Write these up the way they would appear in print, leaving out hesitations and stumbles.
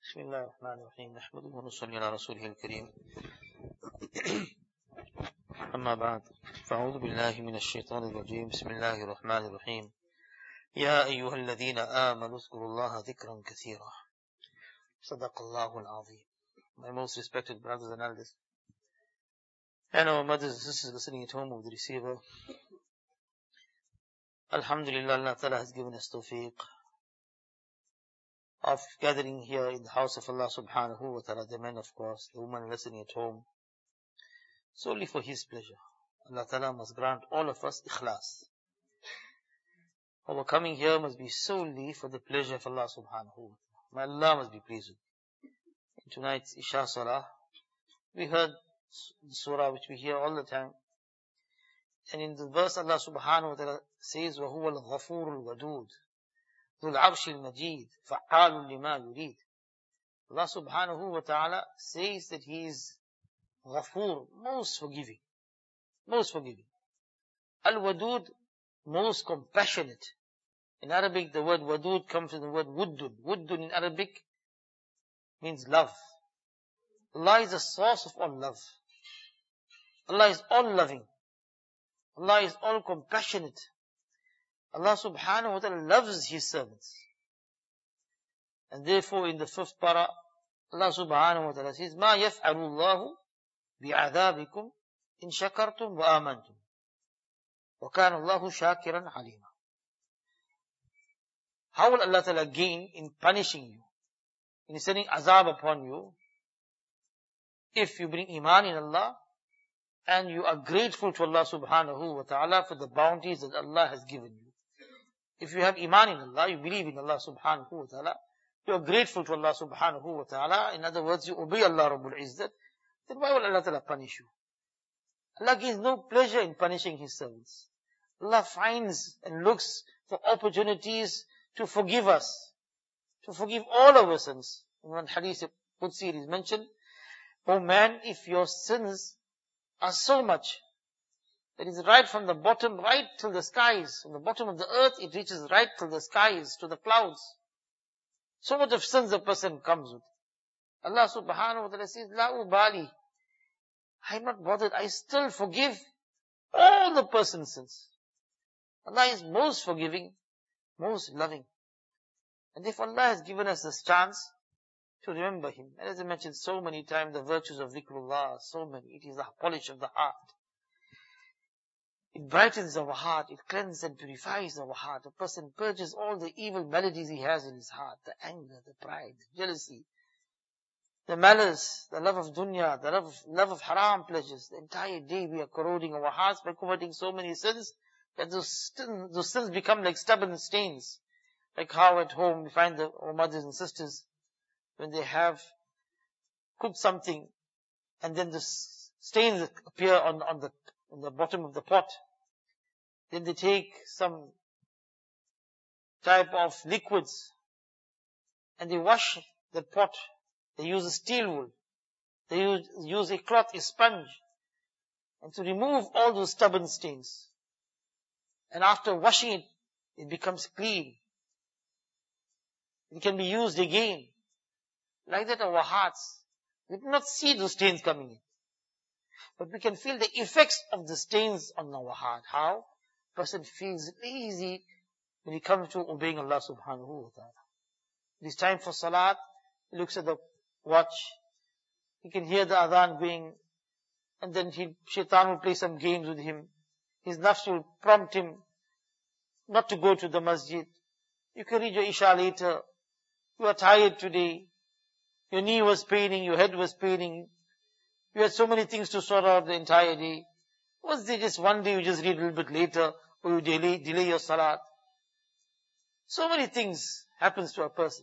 بسم الله الرحمن الرحيم نحمده ونصلي على رسوله الكريم أما بعد فأعوذ بالله من الشيطان الرجيم بسم الله الرحمن الرحيم يا أيها الذين آمنوا اذكروا الله ذكرا كثيرا صدق الله العظيم. My most respected brothers and elders and our mothers and sisters listening at home with the receiver, Alhamdulillah, Allah Ta'ala has given us tawfiq of gathering here in the house of Allah subhanahu wa ta'ala, the men of course, the women listening at home, solely for His pleasure. Allah Ta'ala must grant all of us ikhlas. Our coming here must be solely for the pleasure of Allah subhanahu wa ta'ala. May Allah must be pleased with you. In tonight's Isha Salah, we heard the surah which we hear all the time. And in the verse Allah subhanahu wa ta'ala says, وَهُوَ الْغَفُورُ الْوَدُودُ ذُو الْعَرْشِ الْمَجِيدُ فَعَّالٌ لِمَا يُرِيدُ. Allah subhanahu wa ta'ala says that He is Ghafoor, most forgiving. Most forgiving. Al-Wadud, most compassionate. In Arabic, the word Wadud comes from the word Wuddun. Wuddun in Arabic means love. Allah is the source of all love. Allah is all loving. Allah is all compassionate. Allah subhanahu wa ta'ala loves His servants. And therefore in the 5th para, Allah subhanahu wa ta'ala says, مَا يَفْعَلُ اللَّهُ بِعَذَابِكُمْ إِن شَكَرْتُمْ وَآمَنْتُمْ وَكَانَ اللَّهُ شَاكِرًا عَلِيمًا. How will Allah ta'ala gain in punishing you, in sending azab upon you, if you bring iman in Allah and you are grateful to Allah subhanahu wa ta'ala for the bounties that Allah has given you? If you have iman in Allah, you believe in Allah subhanahu wa ta'ala, you are grateful to Allah subhanahu wa ta'ala, in other words, you obey Allah Rabbul Izzat, then why will Allah ta'ala punish you? Allah gives no pleasure in punishing His servants. Allah finds and looks for opportunities to forgive us, to forgive all our sins. In one hadith Qudsi it is mentioned, "O man, if your sins are so much, that is right from the bottom, right till the skies, from the bottom of the earth, it reaches right till the skies, to the clouds. So much of sins a person comes with. Allah subhanahu wa ta'ala says, La ubali, I'm not bothered, I still forgive all the person's sins. Allah is most forgiving, most loving. And if Allah has given us this chance to remember Him, and as I mentioned so many times, the virtues of dhikrullah, so many, it is the polish of the heart. It brightens our heart, it cleanses and purifies our heart. A person purges all the evil melodies he has in his heart, the anger, the pride, the jealousy, the malice, the love of dunya, the love of haram pleasures. The entire day we are corroding our hearts by committing so many sins that those sins become like stubborn stains. Like how at home we find our mothers and sisters, when they have cooked something and then the stains appear on the bottom of the pot. Then they take some type of liquids and they wash the pot. They use a steel wool. They use a cloth, a sponge, and to remove all those stubborn stains. And after washing it, it becomes clean. It can be used again. Like that our hearts, we do not see those stains coming in. But we can feel the effects of the stains on our heart. How? A person feels lazy when he comes to obeying Allah subhanahu wa ta'ala. It is time for salat, he looks at the watch, he can hear the adhan going, and then shaitan will play some games with him. His nafs will prompt him not to go to the masjid. You can read your Isha later. You are tired today. Your knee was paining, your head was paining. You had so many things to sort out the entire day. Was there just one day you just read a little bit later, or you delay your salat? So many things happens to a person.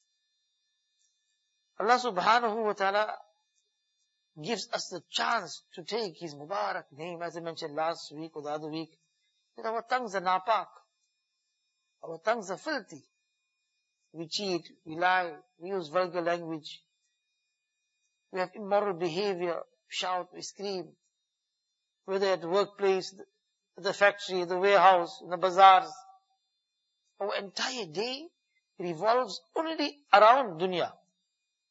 Allah subhanahu wa ta'ala gives us the chance to take His Mubarak name, as I mentioned last week or the other week, that our tongues are napak. Our tongues are filthy. We cheat, we lie, we use vulgar language. We have immoral behavior, shout, we scream. Whether at the workplace, the factory, the warehouse, in the bazaars. Our entire day revolves only around dunya.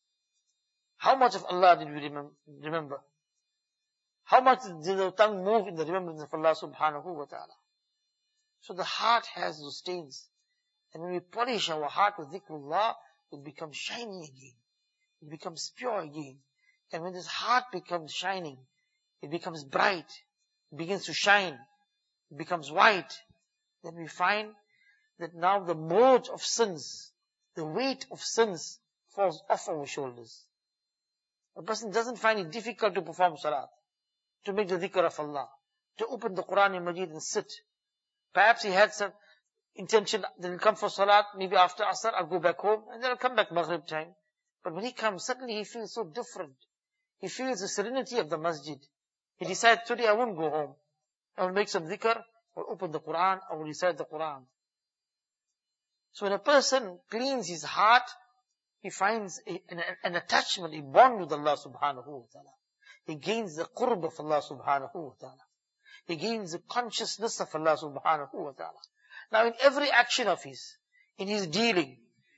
How much of Allah did we remember? How much did the tongue move in the remembrance of Allah subhanahu wa ta'ala? So the heart has those stains. And when we polish our heart with dhikrullah, it becomes shiny again. It becomes pure again. And when this heart becomes shining, it becomes bright, it begins to shine, it becomes white, then we find that now the mold of sins, the weight of sins falls off our shoulders. A person doesn't find it difficult to perform salat, to make the dhikr of Allah, to open the Quran and Majid and sit. Perhaps he had some intention that he'll come for salat, maybe after Asr, I'll go back home, and then I'll come back Maghrib time. But when he comes, suddenly he feels so different. He feels the serenity of the masjid. He decides, today I won't go home. I will make some dhikr, or open the Quran, I will recite the Quran. So when a person cleans his heart, he finds an attachment, a bond with Allah subhanahu wa ta'ala. He gains the qurb of Allah subhanahu wa ta'ala. He gains the consciousness of Allah subhanahu wa ta'ala. Now in every action of his, in his dealing,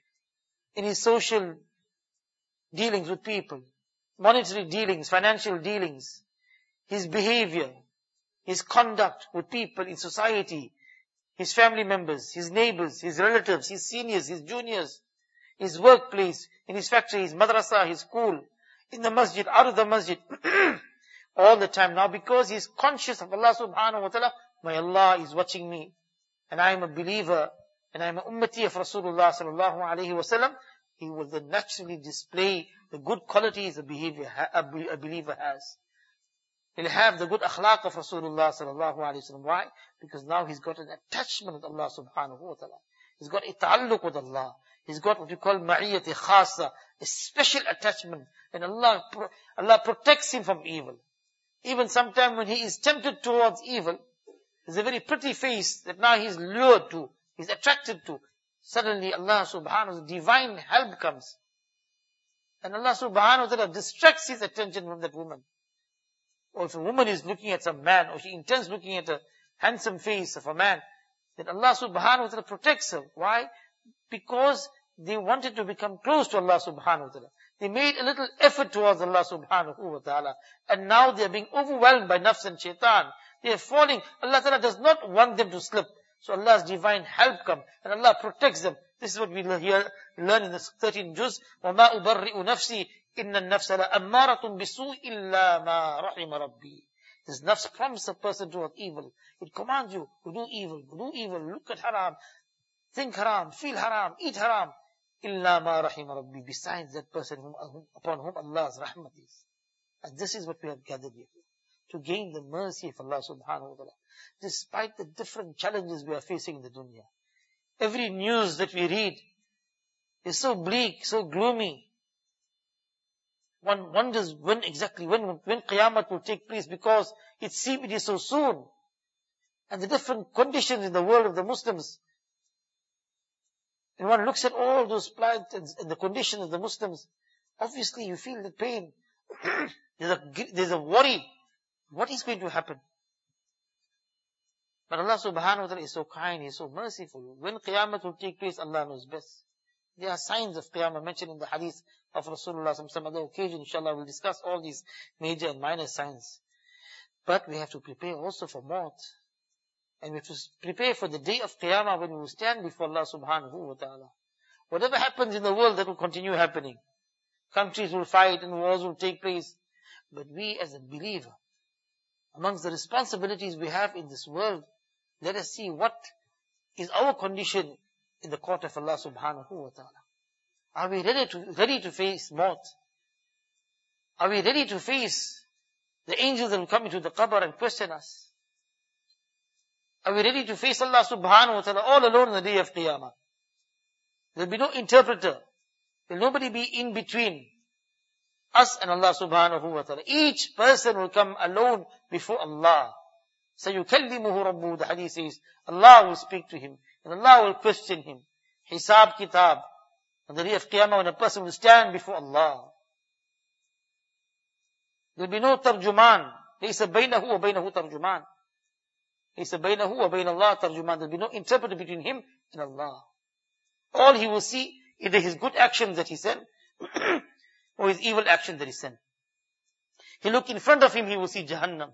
in his social dealings with people, monetary dealings, financial dealings, his behavior, his conduct with people in society, his family members, his neighbors, his relatives, his seniors, his juniors, his workplace, in his factory, his madrasa, his school, in the masjid, out of the masjid, all the time now, because he is conscious of Allah subhanahu wa ta'ala, my Allah is watching me, and I am a believer, and I am an ummati of Rasulullah sallallahu alayhi wa sallam, he will then naturally display the good qualities a believer has. He'll have the good akhlaq of Rasulullah sallallahu alayhi wa sallam. Why? Because now he's got an attachment with Allah subhanahu wa ta'ala. He's got a ta'alluq with Allah. He's got what we call ma'iyyat khasa, a special attachment. And Allah protects him from evil. Even sometime when he is tempted towards evil, there's a very pretty face that now he's lured to, he's attracted to. Suddenly Allah subhanahu wa ta'ala, divine help comes. And Allah subhanahu wa ta'ala distracts his attention from that woman. Or if a woman is looking at some man, or she intends looking at a handsome face of a man, then Allah subhanahu wa ta'ala protects her. Why? Because they wanted to become close to Allah subhanahu wa ta'ala. They made a little effort towards Allah subhanahu wa ta'ala. And now they are being overwhelmed by nafs and shaitan. They are falling. Allah ta'ala does not want them to slip. So Allah's divine help comes. And Allah protects them. This is what we learn in the 13th juz. وَمَا أُبَرِّئُ نَفْسِي إِنَّ النَّفْسَ لَأَمَّارَةٌ بِسُوءٍ إِلَّا مَا رَحِمَ رَبِّي. This nafs prompts a person toward evil. It commands you to do evil, look at haram, think haram, feel haram, eat haram. إِلَّا مَا رَحِمَ رَبِّي. Besides that person upon whom Allah's rahmat is. And this is what we have gathered here. To gain the mercy of Allah subhanahu wa ta'ala. Despite the different challenges we are facing in the dunya. Every news that we read is so bleak, so gloomy. One wonders when Qiyamah will take place, because it is so soon. And the different conditions in the world of the Muslims. And one looks at all those plight and the conditions of the Muslims, obviously you feel the pain. There's a worry. What is going to happen? But Allah subhanahu wa ta'ala is so kind, He is so merciful. When Qiyamah will take place, Allah knows best. There are signs of Qiyamah mentioned in the hadith of Rasulullah. Some other occasion, inshallah, we'll discuss all these major and minor signs. But we have to prepare also for maut. And we have to prepare for the day of Qiyamah when we will stand before Allah subhanahu wa ta'ala. Whatever happens in the world, that will continue happening. Countries will fight and wars will take place. But we as a believer, amongst the responsibilities we have in this world, let us see what is our condition in the court of Allah subhanahu wa ta'ala. Are we ready to face maut? Are we ready to face the angels that will come into the qabr and question us? Are we ready to face Allah subhanahu wa ta'ala all alone on the day of Qiyamah? There will be no interpreter. There will nobody be in between us and Allah subhanahu wa ta'ala. Each person will come alone before Allah. سَيُكَلِّمُهُ رَبُّهُ, the hadith says, Allah will speak to him, and Allah will question him. Hisab kitab. On the day of Qiyamah, when a person will stand before Allah, there will be no tarjuman. لَيْسَ بَيْنَهُ وَبَيْنَهُ تَرْجُمَانٍ. لَيْسَ بَيْنَهُ وَبَيْنَ اللَّهِ تَرْجُمَانٍ. There will be no interpreter between him and Allah. All he will see, either his good actions that he said, or or his evil action that he sent. He look in front of him, he will see Jahannam.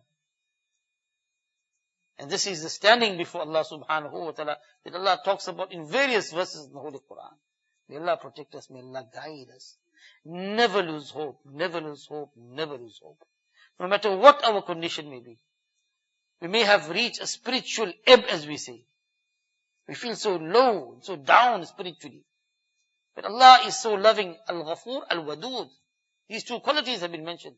And this is the standing before Allah subhanahu wa ta'ala that Allah talks about in various verses in the Holy Quran. May Allah protect us, may Allah guide us. Never lose hope, never lose hope, never lose hope. No matter what our condition may be. We may have reached a spiritual ebb, as we say. We feel so low, so down spiritually. But Allah is so loving, Al-Ghafur, Al-Wadud. These two qualities have been mentioned.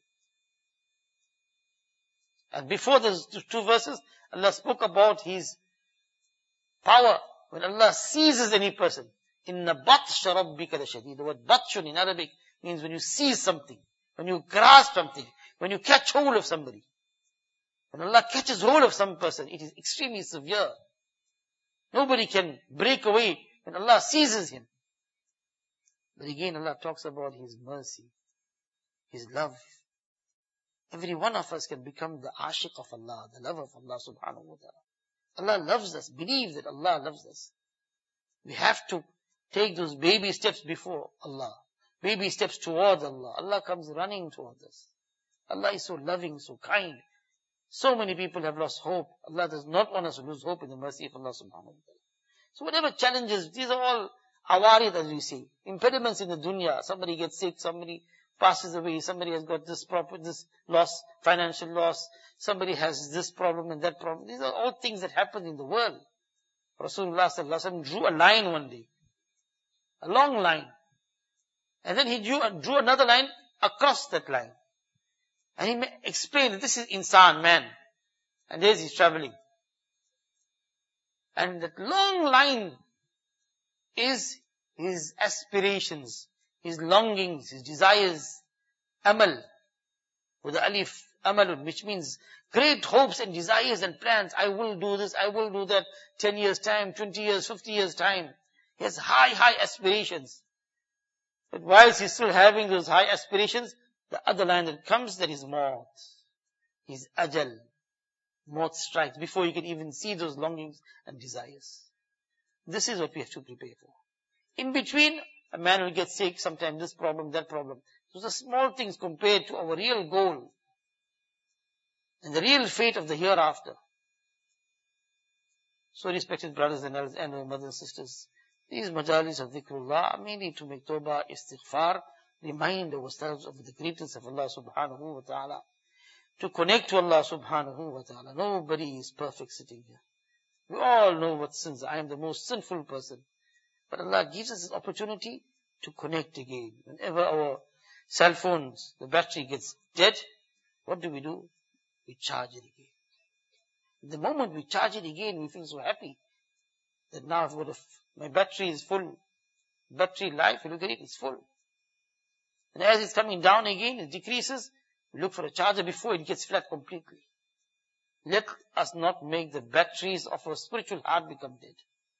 And before those two verses, Allah spoke about His power. When Allah seizes any person, Inna batsha rabbika lashadid. The word batshun in Arabic means when you seize something, when you grasp something, when you catch hold of somebody. When Allah catches hold of some person, it is extremely severe. Nobody can break away when Allah seizes him. But again, Allah talks about His mercy, His love. Every one of us can become the ashiq of Allah, the love of Allah subhanahu wa ta'ala. Allah loves us. Believe that Allah loves us. We have to take those baby steps before Allah. Baby steps toward Allah. Allah comes running towards us. Allah is so loving, so kind. So many people have lost hope. Allah does not want us to lose hope in the mercy of Allah subhanahu wa ta'ala. So whatever challenges, these are all awarid, as we say. Impediments in the dunya. Somebody gets sick, somebody passes away, somebody has got this problem, this loss, financial loss, somebody has this problem and that problem. These are all things that happen in the world. Rasulullah sallallahu alaihi wasallam drew a line one day. A long line. And then he drew another line across that line. And he explained that this is insan, man. And there he's traveling. And that long line is his aspirations, his longings, his desires. Amal, with the alif, amalun, which means great hopes and desires and plans. I will do this, I will do that, 10 years time, 20 years, 50 years time. He has high aspirations. But whilst he's still having those high aspirations, the other line that comes, that is maut. His ajal. Maut strikes before you can even see those longings and desires. This is what we have to prepare for. In between, a man will get sick, sometimes this problem, that problem. Those are small things compared to our real goal and the real fate of the hereafter. So respected brothers and elders and our mothers and sisters, these majalis of dhikrullah are mainly to make tawbah, istighfar, remind ourselves of the greatness of Allah subhanahu wa ta'ala, to connect to Allah subhanahu wa ta'ala. Nobody is perfect sitting here. We all know what sins are. I am the most sinful person. But Allah gives us this opportunity to connect again. Whenever our cell phones, the battery gets dead, what do? We charge it again. The moment we charge it again, we feel so happy that now my battery is full. Battery life, you look at it, it's full. And as it's coming down again, it decreases. We look for a charger before it gets flat completely. Let us not make the batteries of our spiritual heart become dead.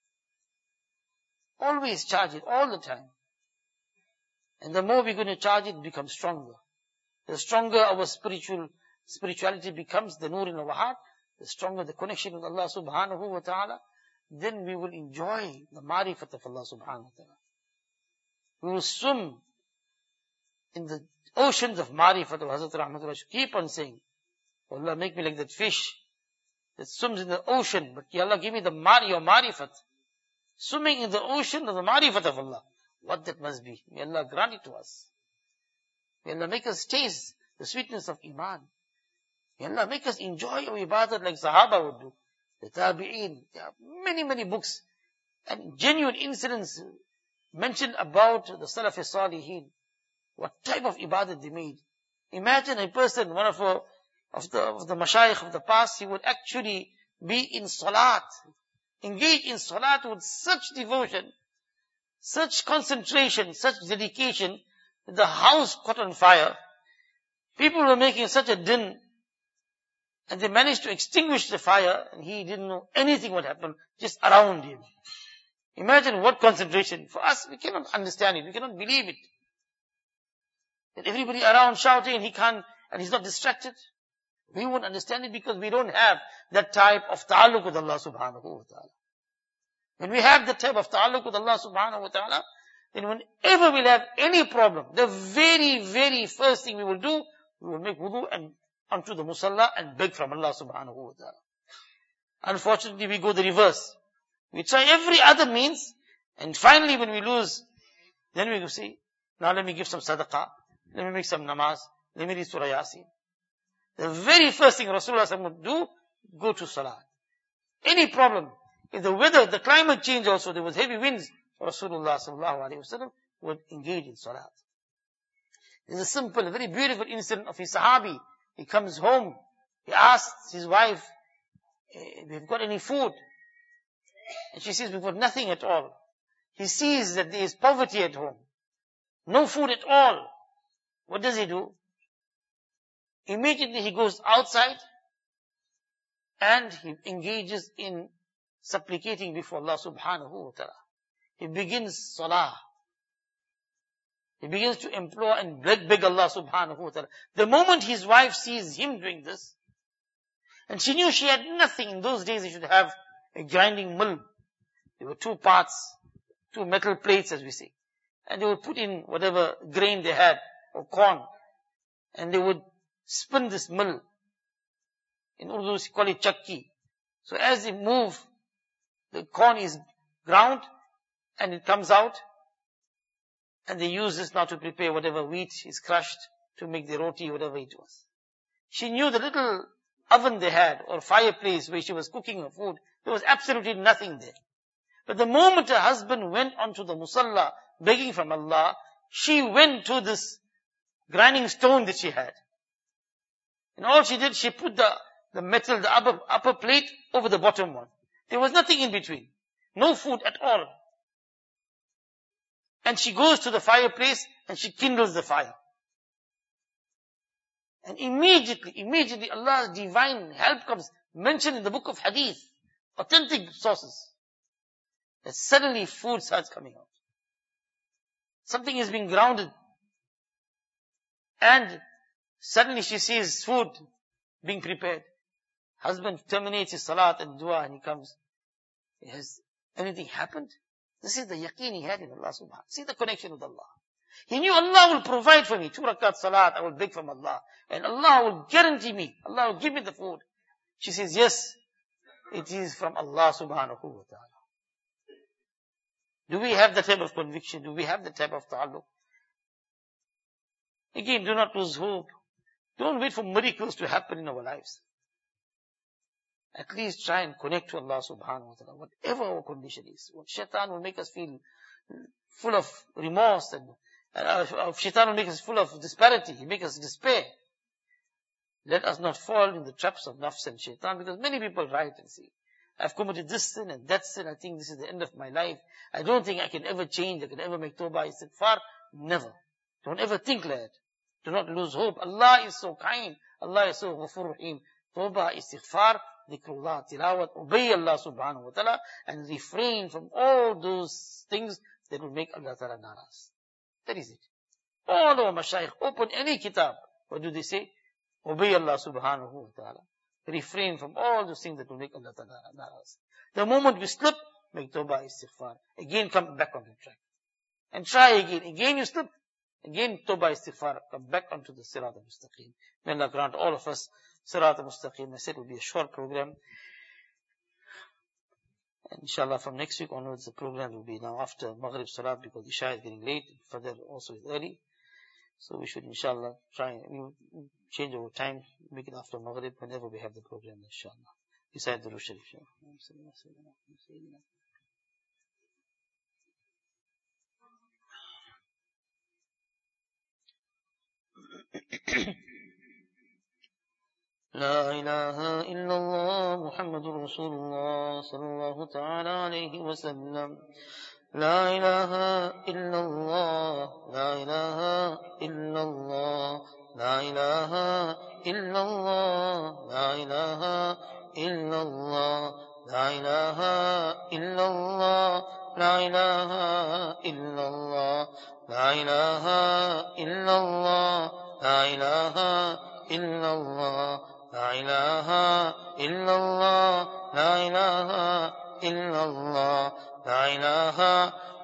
Always charge it, all the time. And the more we're going to charge it, it becomes stronger. The stronger our spirituality becomes, the nur in our heart, the stronger the connection with Allah subhanahu wa ta'ala, then we will enjoy the marifat of Allah subhanahu wa ta'ala. We will swim in the oceans of marifat of Hazrat Rahmatullah. Keep on saying, oh Allah, make me like that fish that swims in the ocean, but Ya Allah, give me your marifat. Swimming in the ocean of the marifat of Allah. What that must be. May Allah grant it to us. May Allah make us taste the sweetness of Iman. May Allah make us enjoy our ibadat like Sahaba would do. The Tabi'een. There are many books and genuine incidents mentioned about the Salaf Salihin. What type of ibadat they made. Imagine a person, one of the mashayikh of the past, he would actually be in salat, engage in salat with such devotion, such concentration, such dedication, that the house caught on fire. People were making such a din, and they managed to extinguish the fire, and he didn't know anything what happened, just around him. Imagine what concentration. For us, we cannot understand it, we cannot believe it. That everybody around shouting and he's not distracted. We won't understand it because we don't have that type of ta'alluq with Allah subhanahu wa ta'ala. When we have that type of ta'alluq with Allah subhanahu wa ta'ala, then whenever we'll have any problem, the very, very first thing we will do, we will make wudu and onto the musalla and beg from Allah subhanahu wa ta'ala. Unfortunately, we go the reverse. We try every other means, and finally when we lose, then we go say, now let me give some sadaqah, let me make some namaz, let me read Surah Yasin. The very first thing Rasulullah would do, go to salat. Any problem, if the weather, the climate change also, there was heavy winds, Rasulullah sallallahu alaihi wasallam would engage in salat. There's a simple, very beautiful incident of his sahabi. He comes home, he asks his wife, we've got any food? And she says, we've got nothing at all. He sees that there is poverty at home. No food at all. What does he do? Immediately he goes outside and he engages in supplicating before Allah subhanahu wa ta'ala. He begins salah. He begins to implore and beg Allah subhanahu wa ta'ala. The moment his wife sees him doing this, and she knew she had nothing. In those days, you should have a grinding mill. There were two parts, two metal plates as we say. And they would put in whatever grain they had, or corn. And they would spin this mill. In Urdu, we call it chakki. So as they move, the corn is ground, and it comes out. And they use this now to prepare whatever wheat is crushed to make the roti, whatever it was. She knew the little oven they had, or fireplace where she was cooking her food, there was absolutely nothing there. But the moment her husband went onto the musalla begging from Allah, she went to this grinding stone that she had. And all she did, she put the metal, the upper plate over the bottom one. There was nothing in between. No food at all. And she goes to the fireplace and she kindles the fire. And immediately Allah's divine help comes, mentioned in the book of Hadith, authentic sources, that suddenly food starts coming out. Something is being grounded. And suddenly she sees food being prepared. Husband terminates his salat and dua and he comes. Has anything happened? This is the yaqeen he had in Allah subhanahu wa ta'ala. See the connection with Allah. He knew Allah will provide for me. 2 rakat salat, I will beg from Allah. And Allah will guarantee me. Allah will give me the food. She says, yes, it is from Allah subhanahu wa ta'ala. Do we have that type of conviction? Do we have that type of ta'alluq? Again, do not lose hope. Don't wait for miracles to happen in our lives. At least try and connect to Allah subhanahu wa ta'ala, whatever our condition is. What shaitan will make us feel full of remorse and shaitan will make us full of disparity. He make us despair. Let us not fall in the traps of nafs and shaitan, because many people write and say, I've committed this sin and that sin, I think this is the end of my life. I don't think I can ever change, I can ever make tawbah, istighfar. Never. Don't ever think like that. Do not lose hope. Allah is so kind. Allah is so ghafur rahim. Tawbah, istighfar, dhikrullah, tilawat, obey Allah subhanahu wa ta'ala, and refrain from all those things that will make Allah ta'ala naraz. That is it. All our mashayikh, open any kitab. What do they say? Obey Allah subhanahu wa ta'ala. Refrain from all those things that will make Allah ta'ala naraz. The moment we slip, make tawbah, istighfar. Again come back on the track. And try again. Again you slip. Again tawbah, istighfar. Come back onto the sirat al-mustaqim. May Allah grant all of us sirat al-mustaqim. I said it will be a short program. And inshallah from next week onwards the program will be now after Maghrib Salat, because Isha is getting late. Fajr also is early. So we should inshallah try and change our time, make it after Maghrib whenever we have the program inshallah. Beside the Rush Sharif. لا إله إلا الله محمد رسول الله صلى الله تعالى عليه وسلم. لا إله إلا الله لا إله إلا الله لا إله إلا الله لا إله إلا الله لا إله إلا الله لا إله إلا الله لا إله إلا الله لا إله إلا الله لا إله إلا الله لا إله إلا الله لا إله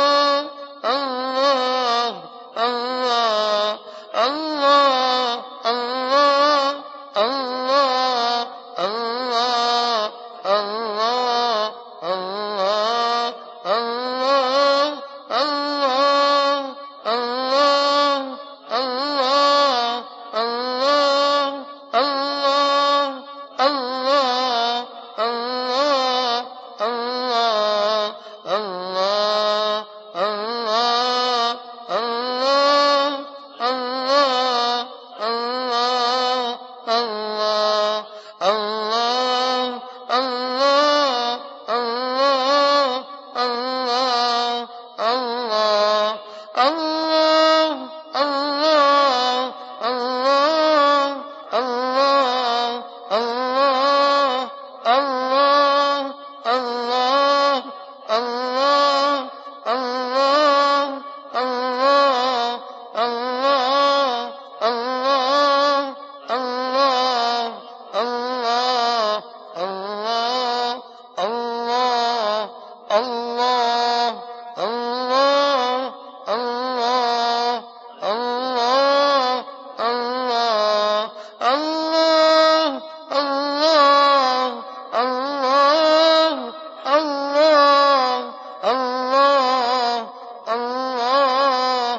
Allah, Allah, Allah, Allah, Allah, Allah, Allah, Allah, Allah, Allah, Allah,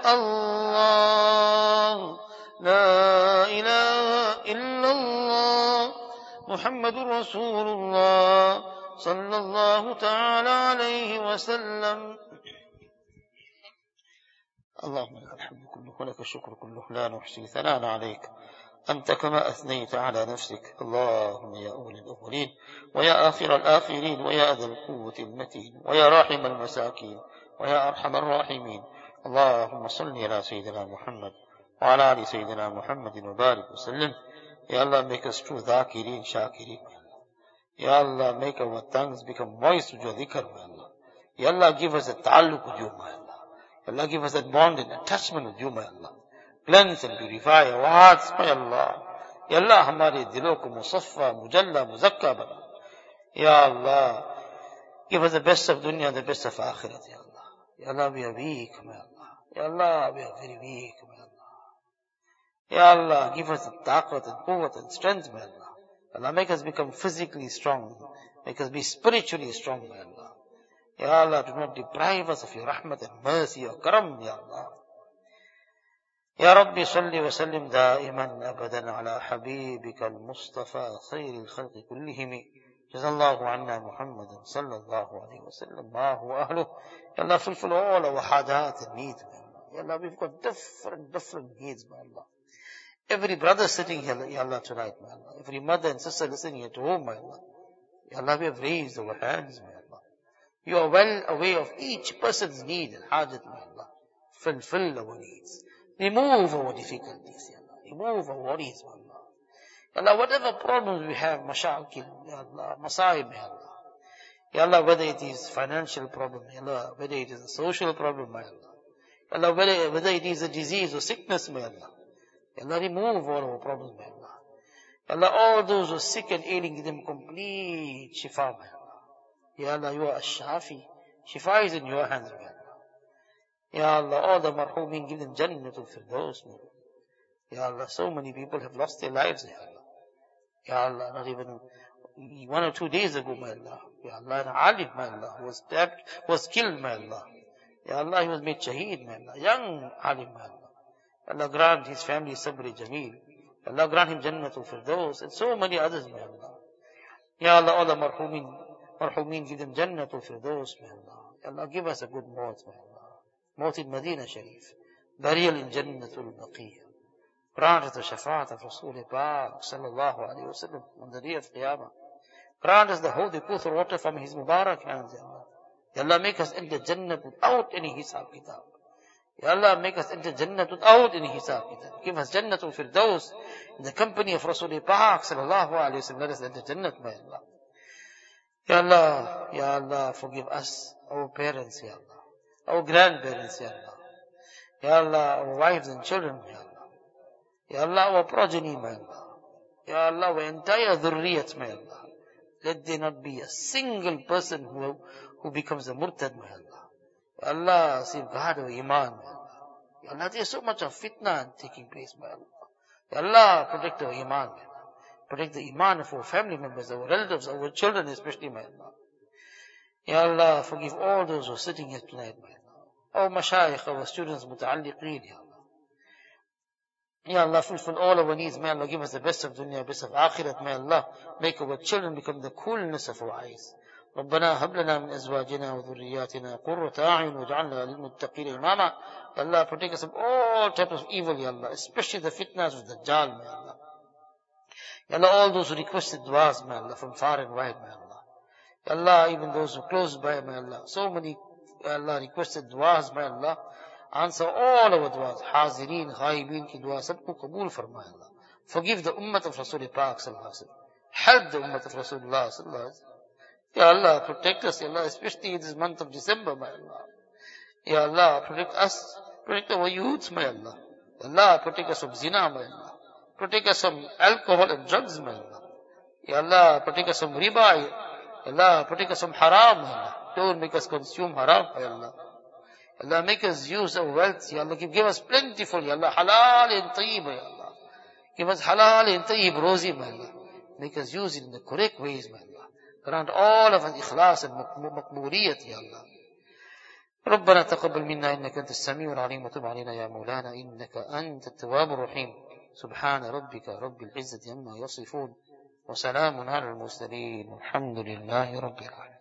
Allah, La ilaha illallah, Muhammadur Rasulullah, sallallahu ta'ala alayhi wa sallam. اللهم لك الحمد كله ولك الشكر كله لا نحصي ثناء عليك أنت كما أثنيت على نفسك. اللهم يا أول الأولين ويا آخر الآخرين ويا ذا القوة المتين ويا راحم المساكين ويا أرحم الراحمين، اللهم صل على سيدنا محمد وعلى آل سيدنا محمد وبارك وسلم. Ya Allah, make us true dhakirin, shakirin. Ya Allah, make our tongues become moist with your dhikr, my Allah. Ya Allah, give us a ta'alluq with you, my Allah. Ya Allah, give us that bond and attachment with you, my Allah. Cleanse and purify our hearts, my Allah. Ya Allah, hamare dilon ko musaffa, mujalla, muzakka bana. Ya Allah, give us the best of dunya and the best of akhirat, Ya Allah. Ya Allah, we are weak, my Allah. Ya Allah, we are very weak, my Allah. Ya Allah, give us the taqwat and quwwat and strength, my Allah. Allah, make us become physically strong. Make us be spiritually strong, my Allah. Ya Allah, do not deprive us of your rahmat and mercy, your karam, Ya Allah. Ya Rabbi, salli wa sallim da'iman abadan ala habibika al-Mustafa khayri al-khalqi kullihimi. Jazallahu anna Muhammadan sallallahu alayhi wa sallam. Ma huwa ahluh. Ya Allah, fulfill all our hadat and needs, my Allah. Ya Allah, we've got different needs, my Allah. Every brother sitting here, Ya Allah, tonight, my Allah. Every mother and sister listening at home, my Allah. Ya Allah, we have raised our hands, my Allah. You are well aware of each person's need and hajat, my Allah. Fulfill our needs. Remove our difficulties, Ya Allah. Remove our worries, my Allah. Ya Allah, whatever problems we have, mashakil, Ya Allah, masaib, Ya Allah. Ya Allah, whether it is financial problem, Ya Allah, whether it is a social problem, my Allah. Ya Allah, whether it is a disease or sickness, my Allah. Ya Allah, remove all our problems, my Allah. Ya Allah, all those who are sick and ailing, give them complete shifa, my Allah. Ya Allah, you are Ash-Shafi. Shifa is in your hands, my Allah. Ya Allah, all the marhumin, give them Jannatul Firdaus, my Allah. Ya Allah, so many people have lost their lives, Ya Allah. Ya Allah, not even 1 or 2 days ago, my Allah. Ya Allah, an alim, my Allah, who was stabbed, was killed, my Allah. Ya Allah, he was made shaheed, my Allah. Young alim, my Allah. Allah grant his family sabr jameel. Allah grant him Jannatul Firdaus and so many others, my Allah. Ya Allah, all the marhumin, give them Jannatul Firdaus, my Allah. Ya Allah, give us a good maut, my Allah. Maut in Medina Sharif. Burial in Jannatul Baqiyah. Grant us the shafaat of Rasul Pak sallallahu alayhi wa sallam on the day of Qiyamah. Grant us the holy Kuthur water from his Mubarak hands, Ya Allah. Ya Allah, make us enter Jannat without any hisab kitab. Ya Allah, make us enter Jannat without any hisab kitab. Give us Jannatul Firdaus in the company of Rasul Pak sallallahu alayhi wa sallam. Let us enter Jannat, my Allah. Ya Allah, forgive us, our parents, Ya Allah. Our grandparents, Ya Allah. Ya Allah, our wives and children, Ya Allah. Ya Allah, our progeny, my Allah. Ya Allah, our entire dhurriyat, my Allah. Let there not be a single person who becomes a murtad, my Allah. Ya Allah, safeguard our iman, my Allah. Ya Allah, there is so much of fitna taking place, my Allah. Ya Allah, protect our iman, my Allah. Protect the iman of our family members, our relatives, our children especially, my Allah. Ya Allah, forgive all those who are sitting here tonight, my Allah. Our mashayikh, our students, muta'alliqeen, Ya Allah. Ya Allah, fulfill all our needs, may Allah give us the best of dunya, best of akhirat, may Allah make our children become the coolness of our eyes. ربنا هب لنا من أزواجنا وذرياتنا قرة أعين واجعلنا للمتقين إماما. Ya Allah, protect us from all types of evil, Ya Allah, especially the fitnas of the Dajjal, may Allah. Ya Allah, all those who requested du'as, may Allah, from far and wide, may Allah. Ya Allah, even those who close by, may Allah. So many, Ya Allah, requested du'as, may Allah. Answer all our du'as. Hazireen, ghaibeen ki du'a sabko qabool farma, Ya Allah. Forgive the ummah of Rasul Pak sallallahu alayhi wa sallam. Help the ummah of Rasulullah sallallahu alayhi wa sallam. Ya Allah, protect us, Ya Allah, especially in this month of December, my Allah. Ya Allah, protect us, protect our youths, my Allah. Ya Allah, protect us from zina, my Allah. Protect us from alcohol and drugs, my Allah. Ya Allah, protect us from riba. Allah, protect us from haram, Allah. Don't make us consume haram, Ya Allah. Allah, make us use our wealth, Ya Allah. Give us plentiful, Ya Allah. Halal and tayyib, Ya Allah. Give us halal and tayyib, rosy, Ya Allah. Make us use it in the correct ways, Ya Allah. Grant all of us ikhlas and maqbooliyat, Ya Allah. ربنا تقبل منا إنك أنت السميع العليم وتب علينا يا مولانا إنك أنت التواب الرحيم سبحان ربك رب العزة عما يصفون وسلام على المرسلين الحمد لله رب العالمين.